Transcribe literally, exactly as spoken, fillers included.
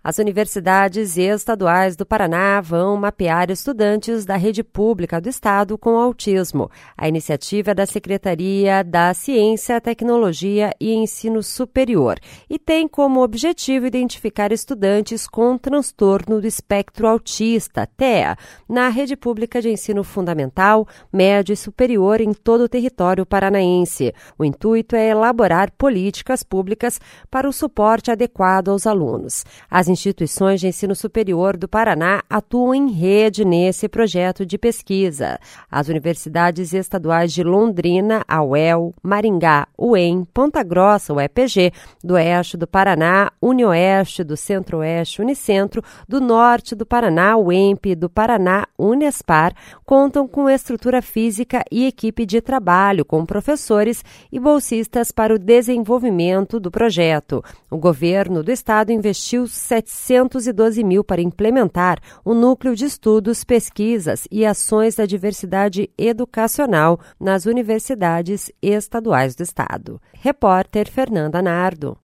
As universidades estaduais do Paraná vão mapear estudantes da rede pública do estado com autismo. A iniciativa é da Secretaria da Ciência, Tecnologia e Ensino Superior e tem como objetivo identificar estudantes com transtorno do espectro autista, T E A, na rede pública de ensino fundamental, médio e superior em todo o território paranaense. O intuito é elaborar políticas públicas para o suporte adequado aos alunos. As instituições de ensino superior do Paraná atuam em rede nesse projeto de pesquisa. As universidades estaduais de Londrina, a U E L, Maringá, U E M, Ponta Grossa, U E P G, do Oeste do Paraná, Unioeste, do Centro-Oeste, Unicentro, do Norte do Paraná, U E M P, do Paraná, Unespar, contam com estrutura física e equipe de trabalho, com professores e bolsistas para o desenvolvimento do projeto. O governo do estado investiu setecentos e doze mil para implementar o núcleo de estudos, pesquisas e ações da diversidade educacional nas universidades estaduais do estado. Repórter Fernanda Nardo.